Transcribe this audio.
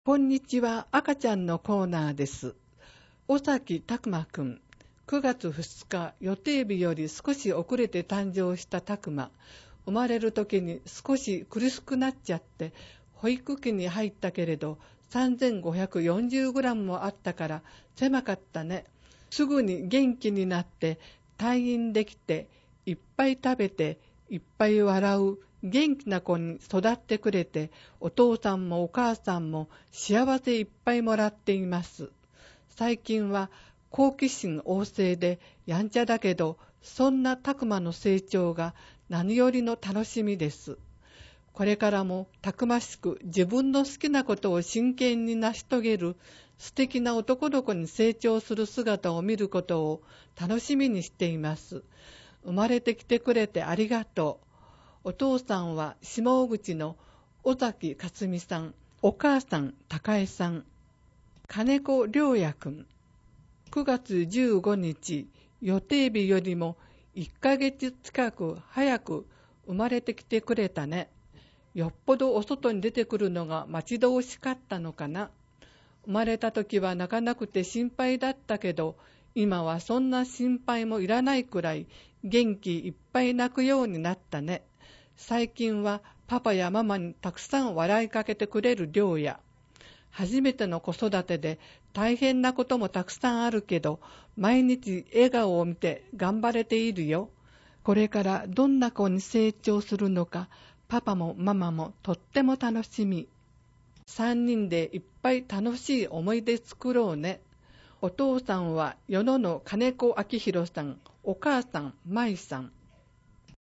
こんにちは、赤ちゃんのコーナーです。尾崎拓馬くん、9月2日、予定日より少し遅れて誕生した拓馬。生まれる時に少し苦しくなっちゃって、保育器に入ったけれど、3540g もあったから狭かったね。すぐに元気になって、退院できて、いっぱい食べて、いっぱい笑う。元気な子に育ってくれて、お父さんもお母さんも幸せいっぱいもらっています。最近は好奇心旺盛でやんちゃだけど、そんな拓馬の成長が何よりの楽しみです。これからもたくましく自分の好きなことを真剣に成し遂げる素敵な男の子に成長する姿を見ることを楽しみにしています。生まれてきてくれてありがとう。お父さんは下尾口の尾崎克美さん、お母さん高江さん、金子良也くん。9月15日、予定日よりも1ヶ月近く早く生まれてきてくれたね。よっぽどお外に出てくるのが待ち遠しかったのかな。生まれた時は泣かなくて心配だったけど、今はそんな心配もいらないくらい元気いっぱい泣くようになったね。最近はパパやママにたくさん笑いかけてくれる良也。初めての子育てで大変なこともたくさんあるけど、毎日笑顔を見て頑張れているよ。これからどんな子に成長するのか、パパもママもとっても楽しみ。3人でいっぱい楽しい思い出作ろうね。お父さんは与野の金子明弘さん、お母さん舞さん。